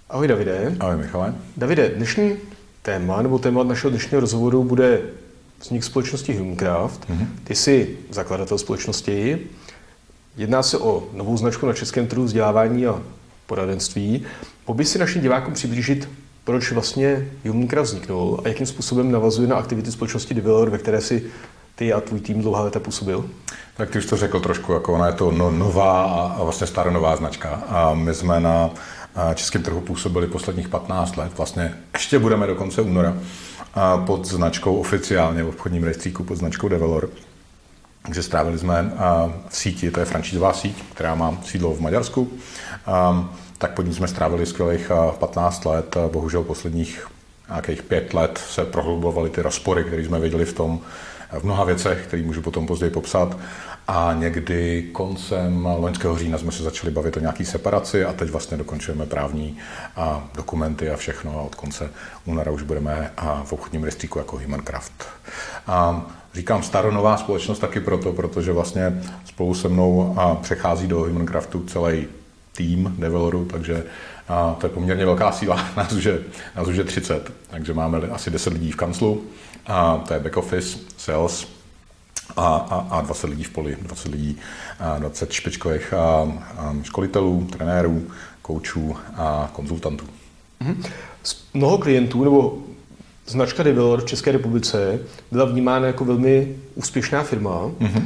Ahoj Davide. Ahoj Michale. Davide, dnešní téma, nebo téma našeho dnešního rozhovoru bude vznik společnosti Humancraft. Ty jsi zakladatel společnosti. Jedná se o novou značku na českém trhu vzdělávání a poradenství. Mohl si našim divákům přiblížit, proč vlastně Humancraft vzniknul a jakým způsobem navazuje na aktivity společnosti Develor, ve které si ty a tvůj tým dlouhá léta působil? Tak ty už to řekl trošku, jako ona je to nová a vlastně staronová značka. A my jsme na českém trhu působili posledních 15 let, vlastně ještě budeme do konce února pod značkou oficiálně v obchodním rejstříku pod značkou Develor. Takže strávili jsme v síti, to je franšízová síť, která má sídlo v Maďarsku, tak pod ní jsme strávili skvělých 15 let, bohužel posledních nějakých 5 let se prohlubovaly ty rozpory, které jsme viděli v mnoha věcech, které můžu potom později popsat. A někdy koncem loňského října jsme se začali bavit o nějaký separaci a teď vlastně dokončujeme právní dokumenty a všechno a od konce února už budeme v obchodním rejstříku jako Humancraft. Říkám staronová společnost taky proto, protože vlastně spolu se mnou přechází do Humancraftu celý tým Develoru, takže to je poměrně velká síla, nás už je 30, takže máme asi 10 lidí v kanclu, to je back office, sales a 20 lidí v poli, 20 špičkových školitelů, trenérů, koučů a konzultantů. Mnoho klientů nebo značka Develor v České republice byla vnímána jako velmi úspěšná firma.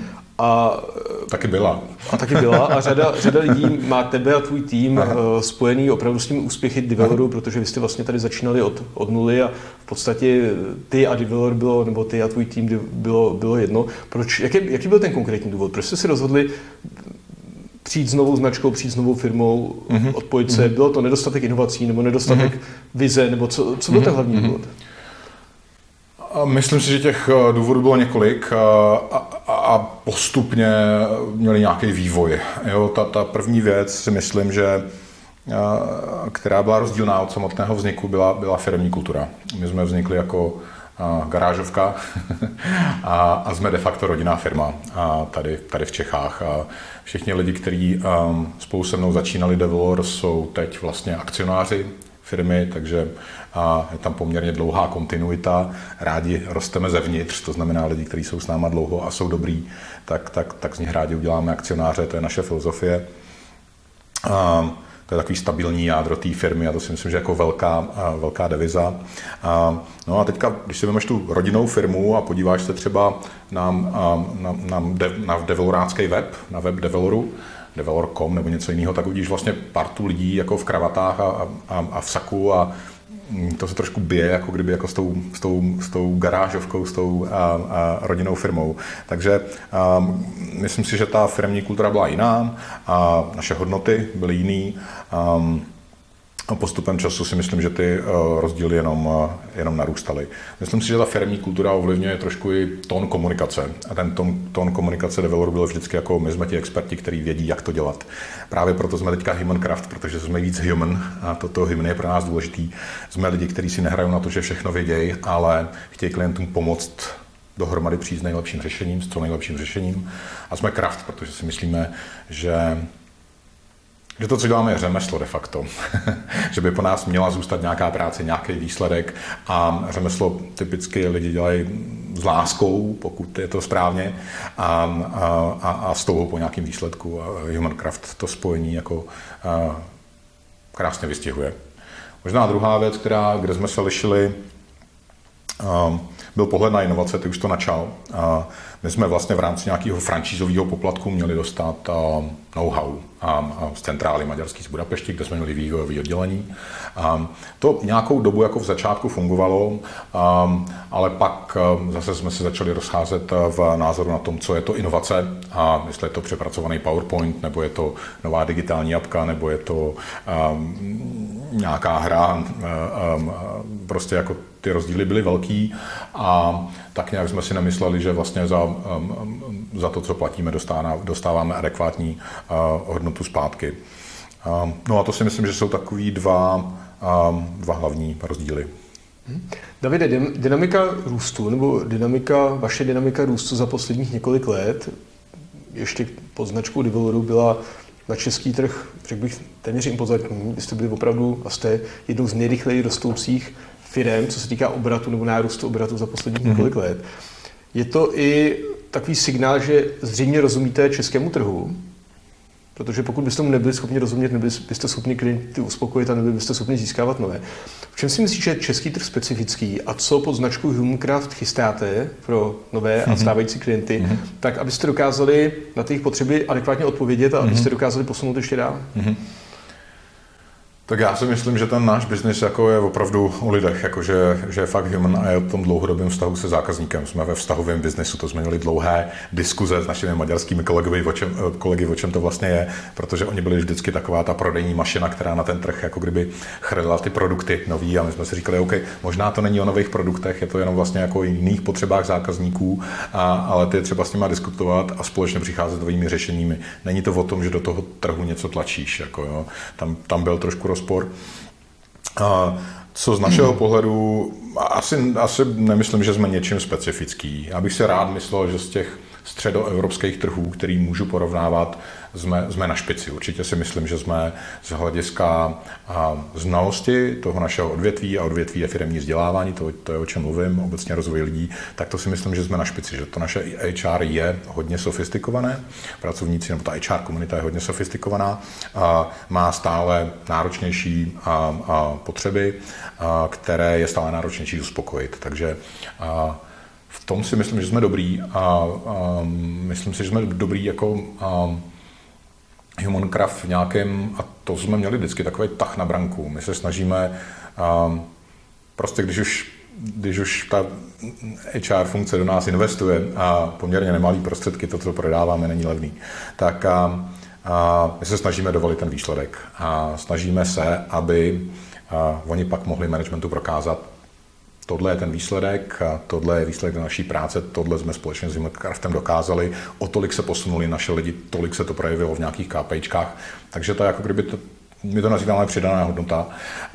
Taky byla. A řada lidí má tebe a tvůj tým spojený opravdu s tím úspěchy Develoru, protože vy jste vlastně tady začínali od nuly a v podstatě ty a Develor bylo, nebo ty a tvůj tým bylo jedno. Jaký byl ten konkrétní důvod? Proč jste si rozhodli přijít s novou značkou, přijít s novou firmou, odpojit se? Bylo to nedostatek inovací nebo nedostatek vize, nebo co byl ten hlavní důvod? Myslím si, že těch důvodů bylo několik a postupně měli nějaký vývoj. Jo, ta první věc si myslím, že která byla rozdílná od samotného vzniku, byla firemní kultura. My jsme vznikli jako garážovka a jsme de facto rodinná firma tady v Čechách. A všichni lidi, kteří spolu se mnou začínali Develor, jsou teď vlastně akcionáři firmy, takže je tam poměrně dlouhá kontinuita. Rádi rosteme zevnitř, to znamená lidi, kteří jsou s náma dlouho a jsou dobrý, tak z nich rádi uděláme akcionáře, to je naše filozofie. To je takový stabilní jádro té firmy a to si myslím, že jako velká deviza. No a teďka, když si vezmeš tu rodinnou firmu a podíváš se třeba na develorácký web, na web Develoru, develor.com nebo něco jiného, tak uvidíš vlastně partu lidí jako v kravatách a v saku a to se trošku bije, jako kdyby jako s tou garážovkou, s tou rodinnou firmou. Takže myslím si, že ta firemní kultura byla jiná a naše hodnoty byly jiný. A postupem času si myslím, že ty rozdíly jenom narůstaly. Myslím si, že ta firemní kultura ovlivňuje trošku i tón komunikace. A ten tón komunikace Develoru byl vždycky jako my jsme ti experti, kteří vědí, jak to dělat. Právě proto jsme teďka Humancraft, protože jsme víc human a toto human je pro nás důležitý. Jsme lidi, kteří si nehrají na to, že všechno vědějí, ale chtějí klientům pomoct dohromady přijít s nejlepším řešením, s co nejlepším řešením. A jsme craft, protože si myslíme, že to, co děláme, je řemeslo de facto. Že by po nás měla zůstat nějaká práce, nějaký výsledek a řemeslo typicky lidi dělají s láskou, pokud je to správně, a s touhou po nějakém výsledku. A Humancraft to spojení jako krásně vystihuje. Možná druhá věc, kde jsme se lišili, byl pohled na inovace, ty už to načal. My jsme vlastně v rámci nějakého franšízového poplatku měli dostat know-how z centrály maďarský z Budapešti, kde jsme měli vývojové oddělení. To nějakou dobu jako v začátku fungovalo, ale pak zase jsme se začali rozcházet v názoru na tom, co je to inovace, a jestli je to přepracovaný PowerPoint, nebo je to nová digitální apka, nebo je to nějaká hra, prostě jako ty rozdíly byly velký a tak nějak jsme si nemysleli, že vlastně za to, co platíme, dostáváme adekvátní hodnotu zpátky. No a to si myslím, že jsou takový dva hlavní rozdíly. Davide, dynamika růstu nebo vaše dynamika růstu za posledních několik let, ještě pod značkou Develoru byla na český trh, řekl bych, téměř impozantní. Vy jste byli opravdu a jste jednou z nejrychleji rostoucích firem, co se týká obratu nebo nárůstu obratu za posledních několik let. Je to i takový signál, že zřejmě rozumíte českému trhu, protože pokud byste mu nebyli schopni rozumět, nebyli byste schopni klienty uspokojit a nebyli byste schopni získávat nové. V čem si myslíš, že je český trh specifický a co pod značkou Humancraft chystáte pro nové a stávající klienty, tak abyste dokázali na ty jejich potřeby adekvátně odpovědět a abyste dokázali posunout ještě dál? Tak já si myslím, že ten náš biznis jako je opravdu o lidech, jakože, že je fakt human a je o tom dlouhodobém vztahu se zákazníkem. Jsme ve vztahovém biznisu, to jsme měli dlouhé diskuze s našimi maďarskými kolegy, o čem to vlastně je, protože oni byli vždycky taková ta prodejní mašina, která na ten trh jako kdyby chrlila ty produkty nový a my jsme si říkali, OK, možná to není o nových produktech, je to jenom vlastně jako o jiných potřebách zákazníků, ale ty je třeba s nimi diskutovat a společně přicházet s novými řešeními. Není to o tom, že do toho trhu něco tlačíš, jako jo. Tam byl trošku rozpor. Co z našeho pohledu, asi nemyslím, že jsme něčím specifický. Já bych si rád myslel, že z těch středoevropských trhů, který můžu porovnávat, jsme na špici. Určitě si myslím, že jsme z hlediska znalosti toho našeho odvětví a odvětví je firemní vzdělávání, to je o čem mluvím, obecně rozvoj lidí, tak to si myslím, že jsme na špici, že to naše HR je hodně sofistikované, pracovníci nebo ta HR komunita je hodně sofistikovaná, má stále náročnější potřeby, které je stále náročnější uspokojit. Takže v tom si myslím, že jsme dobrý a myslím si, že jsme dobrý jako Humancraft v nějakém, a to jsme měli vždycky takový tah na branku. My se snažíme, prostě když už ta HR funkce do nás investuje a poměrně nemalý prostředky, to, co prodáváme, není levný, tak my se snažíme dovolit ten výsledek a snažíme se, aby oni pak mohli managementu prokázat, tohle je ten výsledek, tohle je výsledek naší práce, tohle jsme společně s Humancraftem dokázali, o tolik se posunuli naše lidi, tolik se to projevilo v nějakých KPIčkách, takže to je jako kdyby my to nazýváme přidaná hodnota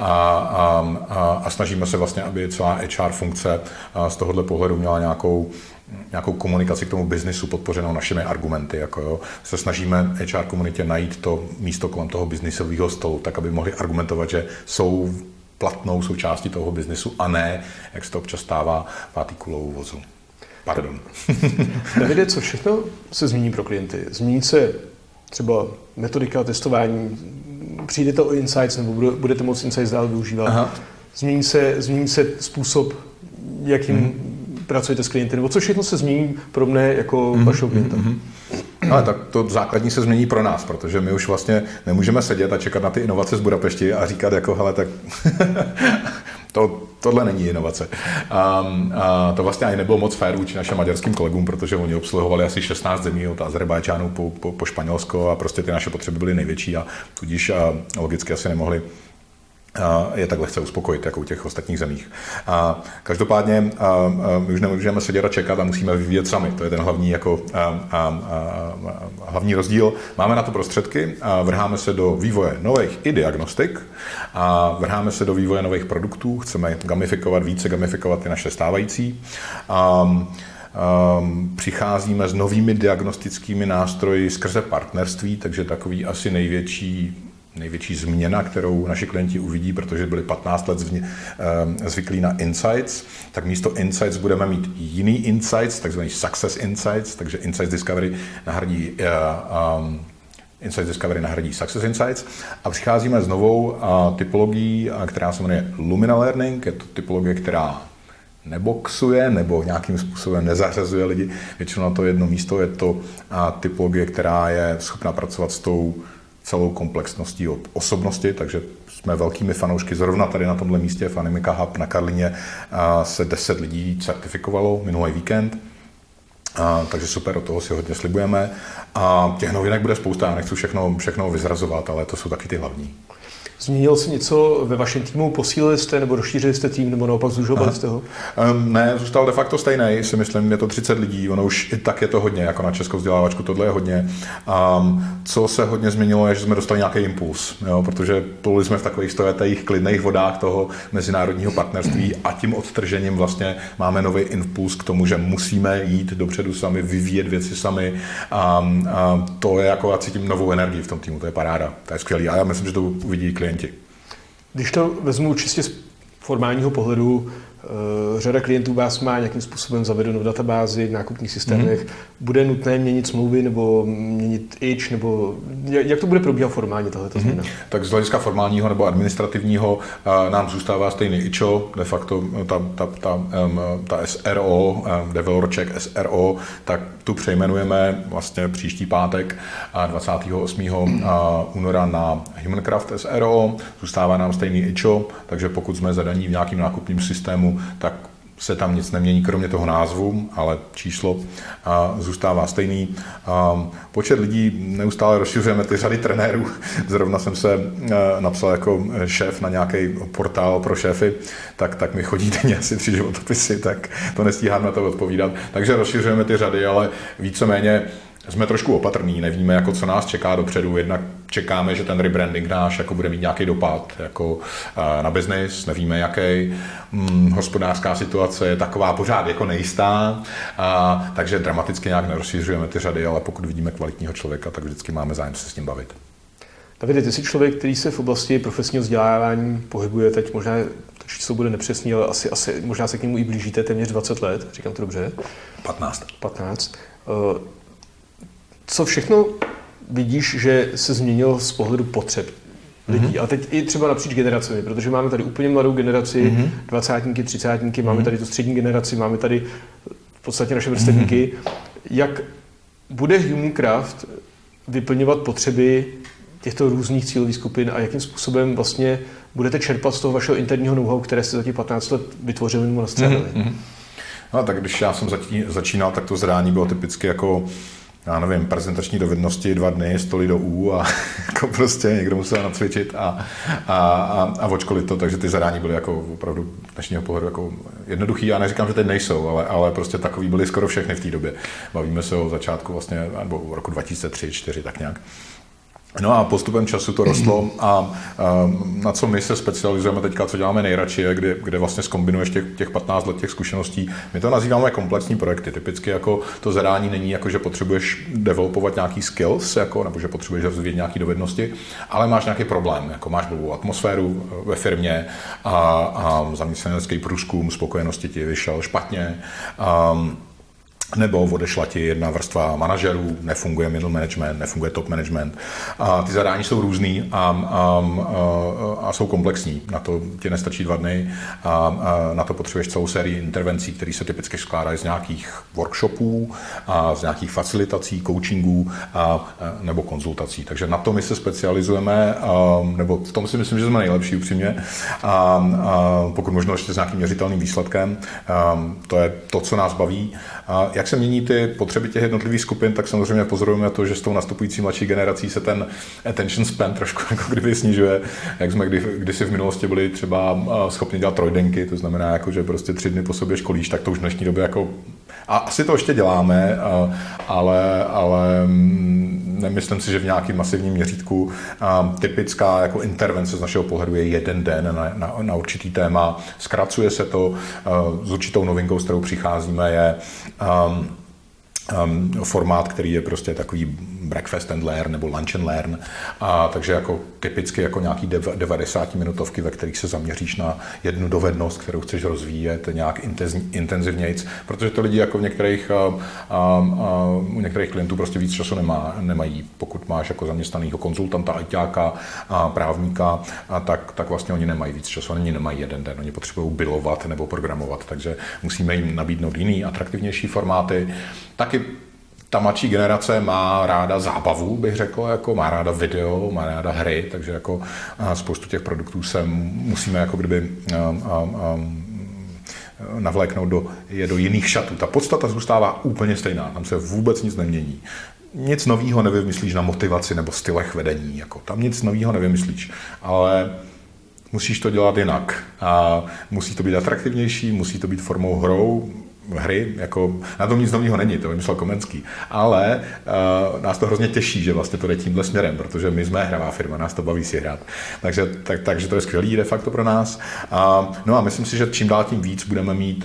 a snažíme se vlastně, aby celá HR funkce z tohohle pohledu měla nějakou komunikaci k tomu biznisu podpořenou našimi argumenty. Jako jo. Se snažíme HR komunitě najít to místo kolem toho biznisového stolu, tak aby mohli argumentovat, že jsou platnou součástí toho biznisu a ne, jak se to občas stává, pátý kulou vozu. Pardon. Davide, co všechno se změní pro klienty? Změní se třeba metodika testování, přijdete o insights nebo budete moct insights dál využívat? Aha. Změní se způsob, jakým pracujete s klienty, nebo co všechno se změní pro mne jako vašeho klienta? Ale tak to základní se změní pro nás, protože my už vlastně nemůžeme sedět a čekat na ty inovace z Budapešti a říkat jako, hele, tak tohle není inovace. To vlastně ani nebylo moc fér vůči našim maďarským kolegům, protože oni obsluhovali asi 16 zemí od Azerbajdžánu po Španělsko a prostě ty naše potřeby byly největší a tudíž logicky asi nemohli je tak lehce uspokojit, jako u těch ostatních zemích. Každopádně my už nemůžeme sedět a čekat a musíme vyvíjet sami. To je ten hlavní rozdíl. Máme na to prostředky, vrháme se do vývoje nových i diagnostik, vrháme se do vývoje nových produktů, chceme více gamifikovat ty naše stávající. Přicházíme s novými diagnostickými nástroji skrze partnerství, takže takový asi největší změna, kterou naši klienti uvidí, protože byli 15 let zvyklí na insights, tak místo insights budeme mít jiný insights, takzvaný success insights, takže Insights Discovery nahradí Success Insights a přicházíme s novou typologií, která se jmenuje Lumina Learning, je to typologie, která neboxuje nebo nějakým způsobem nezařazuje lidi většinou na to jedno místo, je to typologie, která je schopná pracovat s tou celou komplexností osobnosti, takže jsme velkými fanoušky. Zrovna tady na tomhle místě v Animika Hub na Karlíně se 10 lidí certifikovalo minulý víkend, takže super, od toho si hodně slibujeme. A těch novinek bude spousta, já nechci všechno vyzrazovat, ale to jsou taky ty hlavní. Změnilo se něco ve vašem týmu? Posílili jste nebo rozšířili jste tým nebo naopak zužovali jste ho? Ne, zůstal de facto stejný, si myslím, je to 30 lidí, ono už i tak je to hodně, jako na českou vzdělávačku, tohle je hodně. Co se hodně změnilo, je, že jsme dostali nějaký impuls, jo, protože pluli jsme v takových stojatých, klidných vodách toho mezinárodního partnerství a tím odtržením vlastně máme nový impuls k tomu, že musíme jít dopředu sami, vyvíjet věci sami. To je jako, já cítím novou energii v tom týmu, to je paráda, to je skvělý a já myslím, že to uvidí klienti. Když to vezmu čistě z formálního pohledu, řada klientů vás má nějakým způsobem zavedeno v databázi, v nákupních systémech. Bude nutné měnit smlouvy nebo měnit itch, nebo jak to bude probíhat formálně tato změna? Tak z hlediska formálního nebo administrativního nám zůstává stejný IČO, de facto ta SRO, Developer Check SRO, tak tu přejmenujeme vlastně příští pátek 28. února na Humancraft SRO, zůstává nám stejný IČO, takže pokud jsme zadaní v nějakým nákupním systému, tak se tam nic nemění, kromě toho názvu, ale číslo zůstává stejný. Počet lidí neustále rozšiřujeme, ty řady trenérů. Zrovna jsem se napsal jako šéf na nějaký portál pro šéfy, tak mi chodí denně asi 3 životopisy, tak to nestíhám na to odpovídat. Takže rozšiřujeme ty řady, ale víceméně jsme trošku opatrní, nevíme, jako co nás čeká dopředu, jednak čekáme, že ten rebranding náš jako bude mít nějaký dopad jako na biznis, nevíme jaký, hospodářská situace je taková pořád jako nejistá, takže dramaticky nějak nerozšířujeme ty řady, ale pokud vidíme kvalitního člověka, tak vždycky máme zájem se s ním bavit. Davide, ty jsi člověk, který se v oblasti profesního vzdělávání pohybuje teď, možná to číslo bude nepřesný, ale asi možná se k němu i blížíte téměř 20 let, říkám to dobře? 15. Co všechno vidíš, že se změnilo z pohledu potřeb lidí? A teď i třeba napříč generacemi, protože máme tady úplně mladou generaci, 20, 30, máme tady tu střední generaci, máme tady v podstatě naše vrstevníky. Jak bude Humancraft vyplňovat potřeby těchto různých cílových skupin a jakým způsobem vlastně budete čerpat z toho vašeho interního know-how, které jste za těch 15 let vytvořili nebo nastřádali? No, tak když já jsem začínal, tak to zadání bylo typicky jako já nevím, prezentační dovednosti 2 dny, stoly do U a jako prostě někdo musel nacvičit a odškolit to, takže ty zadání byly jako opravdu dnešního pohledu jako jednoduchý. Já neříkám, že teď nejsou, ale prostě takový byly skoro všechny v té době. Bavíme se o začátku vlastně, nebo roku 2003-2004 tak nějak. No a postupem času to rostlo a na co my se specializujeme teďka, co děláme nejradši, je, kde vlastně zkombinuješ těch 15 let těch zkušeností. My to nazýváme komplexní projekty. Typicky jako to zadání není jako, že potřebuješ developovat nějaký skills, jako, nebo že potřebuješ rozvíjet nějaké dovednosti, ale máš nějaký problém, jako máš blbou atmosféru ve firmě a zaměstnanecký průzkum spokojenosti ti vyšel špatně. Nebo odešla ti jedna vrstva manažerů, nefunguje middle management, nefunguje top management. A ty zadání jsou různý a jsou komplexní. Na to ti nestačí 2 dny a na to potřebuješ celou sérii intervencí, které se typicky skládají z nějakých workshopů, a z nějakých facilitací, coachingů nebo konzultací. Takže na to my se specializujeme, nebo v tom si myslím, že jsme nejlepší upřímně. Pokud možno ještě s nějakým měřitelným výsledkem, to je to, co nás baví. Jak se mění ty potřeby těch jednotlivých skupin, tak samozřejmě pozorujeme to, že s tou nastupující mladší generací se ten attention span trošku jako kdyby snižuje. Jak jsme kdysi v minulosti byli třeba schopni dělat trojdenky, to znamená, jako, že prostě 3 dny po sobě školíš, tak to už v dnešní době jako... A asi to ještě děláme, ale nemyslím si, že v nějakém masivním měřítku typická jako intervence z našeho pohledu je 1 den na určitý téma. Zkracuje se to s určitou novinkou, s kterou přicházíme, je formát, který je prostě takový breakfast and learn nebo lunch and learn. Takže jako typicky jako nějaký 90-minutovky, ve kterých se zaměříš na jednu dovednost, kterou chceš rozvíjet nějak intenzivnějc, protože to lidi jako u některých klientů prostě víc času nemají. Pokud máš jako zaměstnanýho konzultanta, ajťáka, právníka, tak vlastně oni nemají víc času, oni nemají 1 den, oni potřebují bilovat nebo programovat, takže musíme jim nabídnout jiný, atraktivnější formáty. Taky ta mladší generace má ráda zábavu, bych řekl, jako má ráda video, má ráda hry, takže jako spoustu těch produktů se musíme jako kdyby navléknout do jiných šatů. Ta podstata zůstává úplně stejná, tam se vůbec nic nemění. nic nového nevymyslíš na motivaci nebo stylech vedení. Jako, tam nic nového nevymyslíš, ale musíš to dělat jinak. A musí to být atraktivnější, musí to být formou hry, jako na tom nic nového není, to vymyslel Komenský, ale nás to hrozně těší, že vlastně to jde tímhle směrem, protože my jsme hravá firma, nás to baví si hrát. Takže to je skvělý de facto pro nás. No a myslím si, že čím dál tím víc budeme mít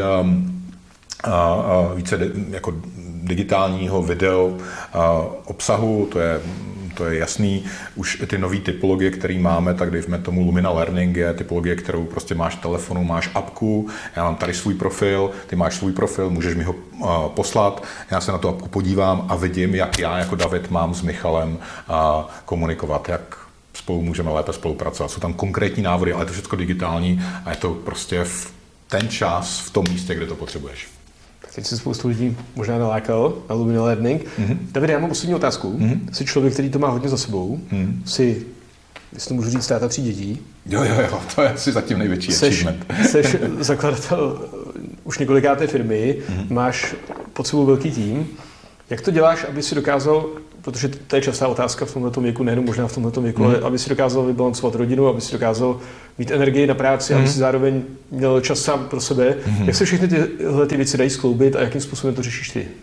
více jako digitálního video obsahu, to je jasný. Už ty nové typologie, které máme, tak dejme tomu Lumina Learning, je typologie, kterou prostě máš v telefonu, máš apku, já mám tady svůj profil, ty máš svůj profil, můžeš mi ho poslat, já se na tu apku podívám a vidím, jak já jako David mám s Michalem komunikovat, jak spolu můžeme lépe spolupracovat. Jsou tam konkrétní návody, ale je to všechno digitální a je to prostě v ten čas, v tom místě, kde to potřebuješ. Teď si spoustu lidí možná nalákal na Lumina Learning. David, já mám poslední otázku. Jsi člověk, který to má hodně za sebou. Jsi, jestli to můžu říct, táta 3 dětí. Jo, to je asi zatím největší achievement. Seš zakladatel už několikáté firmy, máš pod sebou velký tým. Jak to děláš, aby si dokázal, protože to je častá otázka v tomhletom věku, nejenom možná v tomhletom věku, ale aby si dokázal vybalancovat rodinu, aby si dokázal mít energii na práci, aby si zároveň měl čas sám pro sebe. Jak se všechny tyhle věci dají skloubit a jakým způsobem to řešíš ty?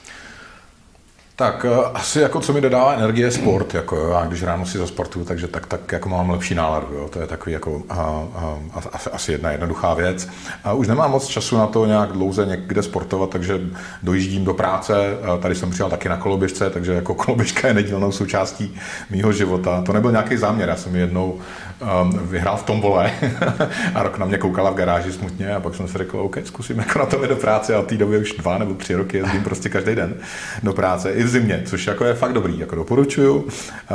Tak asi jako co mi dodává energie je sport, jako jo, a když ráno si zasportuju, takže tak jako mám lepší náladu, jo, to je takový jako asi jedna jednoduchá věc. A už nemám moc času na to nějak dlouze někde sportovat, takže dojíždím do práce, tady jsem přijel taky na koloběžce, takže jako koloběžka je nedílnou součástí mýho života. To nebyl nějaký záměr, já jsem jednou vyhrál v tombole a rok na mě koukala v garáži smutně a pak jsem si řekl, OK, zkusím jako na to jít do práce a od té doby už 2 nebo 3 roky jezdím prostě každý den do práce, i v zimě, což jako je fakt dobrý, jako doporučuju.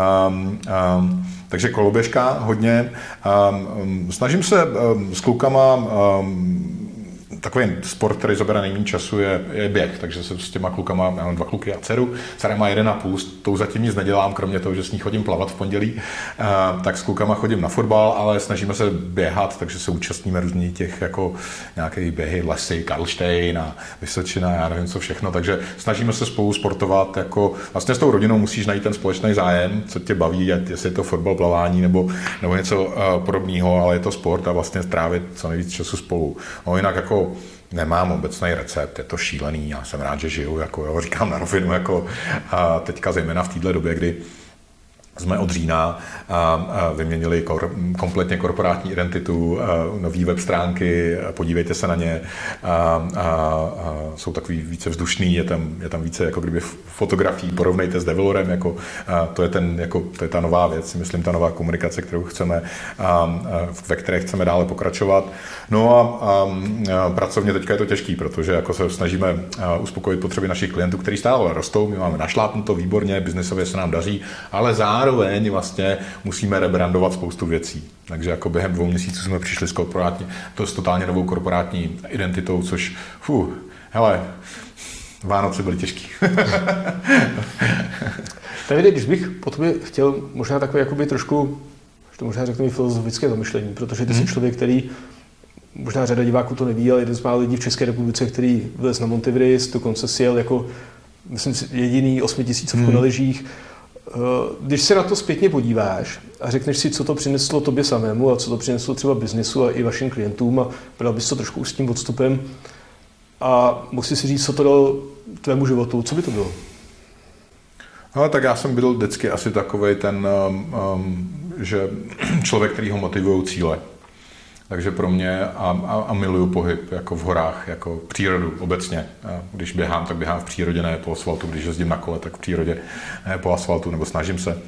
Takže koloběžka hodně. Snažím se s klukama takový sport, který zabere nejméně času, je běh, takže se s těma klukama, já mám 2 kluky a dceru, dcera má 1,5, tou zatím nic nedělám, kromě toho, že s ní chodím plavat v pondělí, tak s klukama chodím na fotbal, ale snažíme se běhat, takže se účastníme různých těch jako nějaké běhy, lesy, Karlštejn a Vysočina, já nevím co všechno, takže snažíme se spolu sportovat, jako vlastně s tou rodinou musíš najít ten společný zájem, co tě baví, jestli je to fotbal, plavání nebo něco podobného, ale je to sport a vlastně strávit co nejvíc času spolu. No jinak jako nemám obecný recept, je to šílený, já jsem rád, že žiju, jako jo, říkám na rovinu, jako teďka zejména v této době, kdy jsme od října vyměnili kompletně korporátní identitu, nový web stránky, podívejte se na ně, jsou takový více vzdušný, je tam více jako kdyby fotografií, porovnejte s Develorem, jako, to je ta nová věc, myslím, ta nová komunikace, kterou chceme, ve které chceme dále pokračovat. No a pracovně teďka je to těžký, protože jako se snažíme uspokojit potřeby našich klientů, kteří stále rostou, my máme našlápnuto výborně, biznesově se nám daří, ale zároveň vlastně musíme rebrandovat spoustu věcí. Takže jako během 2 měsíců jsme přišli s totálně novou korporátní identitou, což hele, Vánoce byly těžký. Davide, když bych po tobě chtěl možná takové jakoby trošku, to možná řeknu filozofické zamyšlení, protože ty jsi člověk, který, možná řada diváků to neví, ale jeden z mála lidí v České republice, který vylez na Monteverest, dokonce si jel jako, myslím si, jediný 8000 na lyžích. Když se na to zpětně podíváš a řekneš si, co to přineslo tobě samému a co to přineslo třeba biznesu a i vašim klientům a bral bys to trošku s tím odstupem a mohl si říct, co to dalo tvému životu, co by to bylo? No, tak já jsem byl vždycky asi takovej ten, že člověk, který ho motivují cíle. Takže pro mě a miluju pohyb jako v horách, jako přírodu obecně. Když běhám, tak běhám v přírodě, ne po asfaltu. Když jezdím na kole, tak v přírodě, ne po asfaltu, nebo snažím se.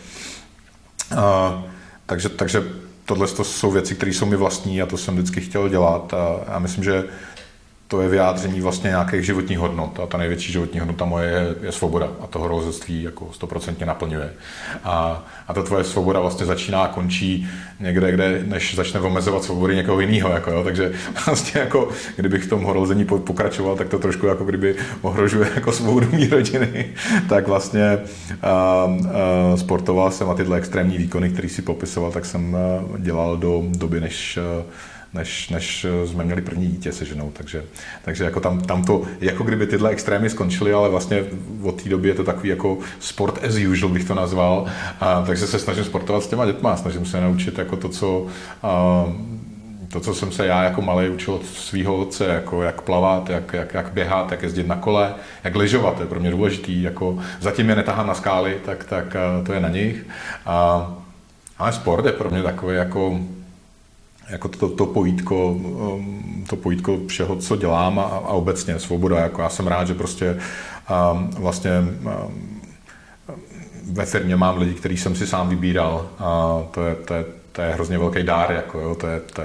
Takže tohle jsou věci, které jsou mi vlastní a to jsem vždycky chtěl dělat. A myslím, že to je vyjádření vlastně nějakých životních hodnot a ta největší životní hodnota moje je svoboda a to horolezectví jako 100% naplňuje. A ta tvoje svoboda vlastně začíná a končí někde, než začne omezovat svobody někoho jiného. Jako, jo. Takže vlastně jako, kdybych v tom horolezení pokračoval, tak to trošku jako kdyby ohrožuje jako svobodu mý rodiny. Tak vlastně sportoval jsem a tyhle extrémní výkony, které si popisoval, tak jsem dělal do doby, než než jsme měli první dítě se ženou, takže jako tam to, jako kdyby tyhle extrémy skončily, ale vlastně od té doby je to takový jako sport as usual, bych to nazval, takže se snažím sportovat s těma dětma, snažím se naučit jako to, co jsem se já jako malý učil od svého otce, jako jak plavat, jak běhat, jak jezdit na kole, jak lyžovat, to je pro mě důležitý, jako zatím je netahám na skály, tak to je na nich. Ale sport je pro mě takový jako to pojítko všeho, co dělám a obecně svoboda. Jako já jsem rád, že prostě vlastně ve firmě mám lidi, který jsem si sám vybíral. To je hrozně velký dár, jako jo,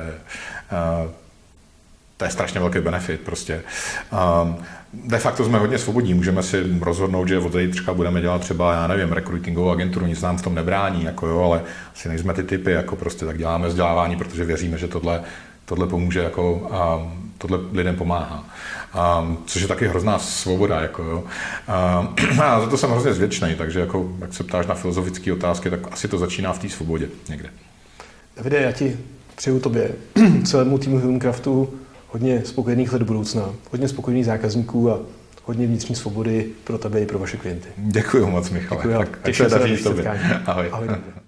to je strašně velký benefit prostě. De facto jsme hodně svobodní, můžeme si rozhodnout, že od zítřka budeme dělat třeba, já nevím, rekrutingovou agenturu, nic nám v tom nebrání, jako jo, ale asi nejsme ty typy, jako prostě tak děláme vzdělávání, protože věříme, že tohle pomůže, jako tohle lidem pomáhá. Což je taky hrozná svoboda, jako jo. A za to jsem hrozně vděčný, takže jako, jak se ptáš na filozofické otázky, tak asi to začíná v té svobodě někde. Davide, já ti přeju tobě, celému týmu Humancraftu, hodně spokojených let do budoucna, hodně spokojených zákazníků a hodně vnitřní svobody pro tebe i pro vaše klienty. Děkuji moc, Michale. Děkuji, tak se daří tobě. Ahoj. Ahoj.